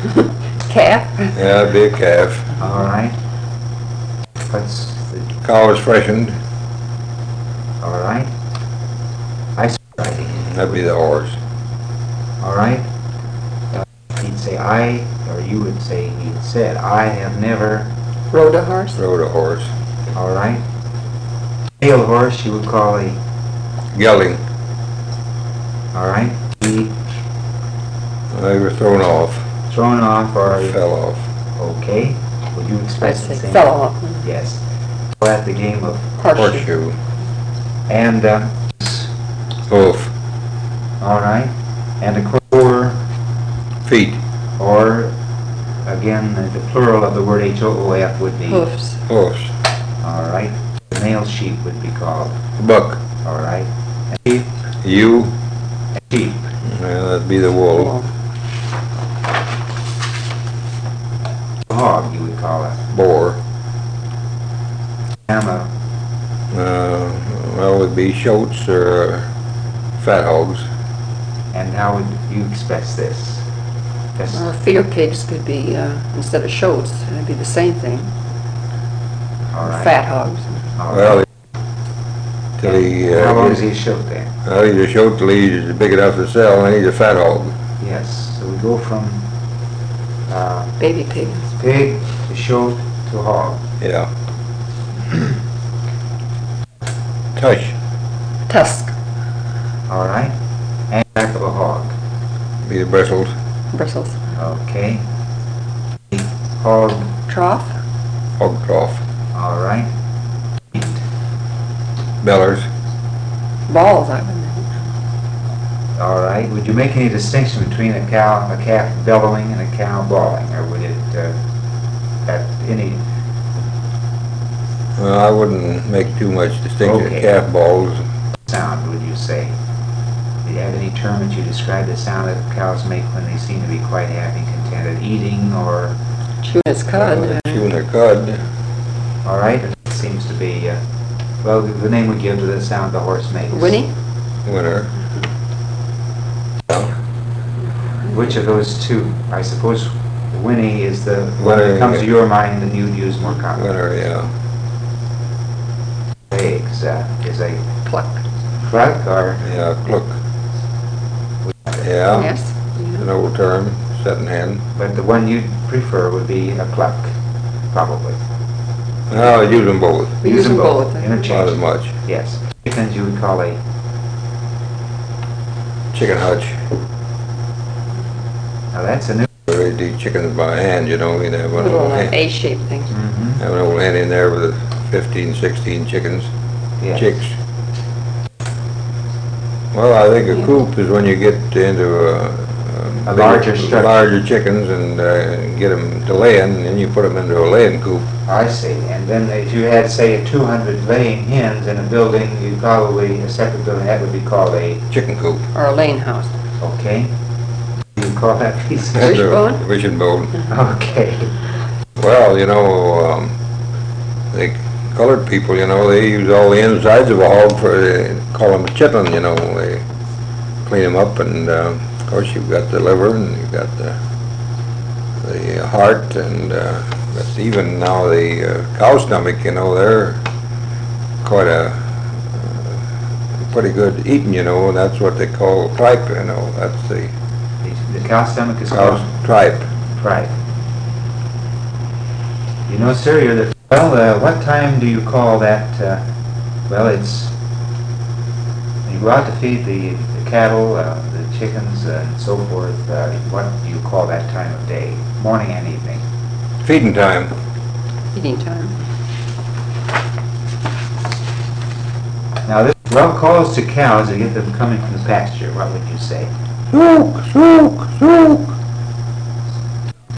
Calf? Yeah, it'd be a calf. All right. What's the, Cow is freshened. all right. I see writing. That'd be the horse. All right. He'd say or you would say, he'd said, I have never, Rode a horse? Rode a horse. all right. Male horse you would call a, Gelding. all right. He They were thrown off. thrown off or, Fell off. okay. Would you I'd express the say same? fell off. Yes. So at the game of, Horseshoe. Horseshoe. and, Hoof. all right. And a core, Feet. or, again, the plural of the word H-O-O-F would be, Hoofs. Hoofs. all right. The male sheep would be called, Buck. all right. And sheep, Ewe. and sheep. Yeah, that'd be the wool. Well, Hog, you would call it. Boar. Animal, Well, it'd be shoats or fat hogs. and how would you express this? Just, Or feeder pigs could be, instead of shoats, it'd be the same thing. all right. Fat hogs. All Well, right. till he, How long is he a shoat then? well, he's a shoat till he's big enough to sell, and he's a fat hog. Yes, so we go from Baby pig. pig to shoat to hog. Yeah. Tush. Tusk. All right. And back of a hog. Be the bristles. Bristles. Okay. Hog, Trough. Hog trough. all right. Bellers. Balls, I would think. All right. Would you make any distinction between a calf bellowing and a cow bawling, or would it at any? Well, I wouldn't make too much distinction. Okay. Calf balls. Sound would you say? Do you have any term that you describe the sound that cows make when they seem to be quite happy, contented, eating, or? Chewing its cud. Chewing their cud. All right. It seems to be well, the name we give to the sound the horse makes. Whinny. Winter. Yeah. Which of those two? I suppose whinny is the one Whinny, that comes to yeah. your mind and you'd use more commonly. Winter, yeah. Eggs is a Cluck. cluck or Yeah, cluck. Yeah. Yes. An old term, setting hen. but the one you'd prefer would be a cluck, probably. No, I use them both. We use them both. Not as Interchange. much. Yes. Chickens you would call a Chicken hutch. now that's a new. They do chickens by hand, you know. We'd have one Little old hen, A-shaped thing. have an old hen in there with 15, 16 chickens, Yes. chicks. Well, I think a coop is when you get into A larger structure. larger chickens and get them to laying, and then you put them into a laying coop. I see. And then if you had, say, 200 laying hens in a building, you'd probably, a separate building, that would be called a, Chicken coop. Or a lane house. okay? You call that piece of, Wishbone? Wishbone. okay. Well, you know, the colored people, you know, they use all the insides of a hog for, they call them a chitlin, you know. They clean them up, and of course you've got the liver and you've got the heart, and but even now the cow stomach, you know, they're quite a pretty good eating, you know, and that's what they call tripe, you know. That's the The cow stomach is cow's called tripe. tripe. You know, sir, you're the, well, what time do you call that, well, it's, when you go out to feed the cattle, the chickens, and so forth, what do you call that time of day? Morning and evening? Feeding time. Eating time. Now, this well calls to cows to get them coming from the pasture, what would you say? Sook, sook, sook.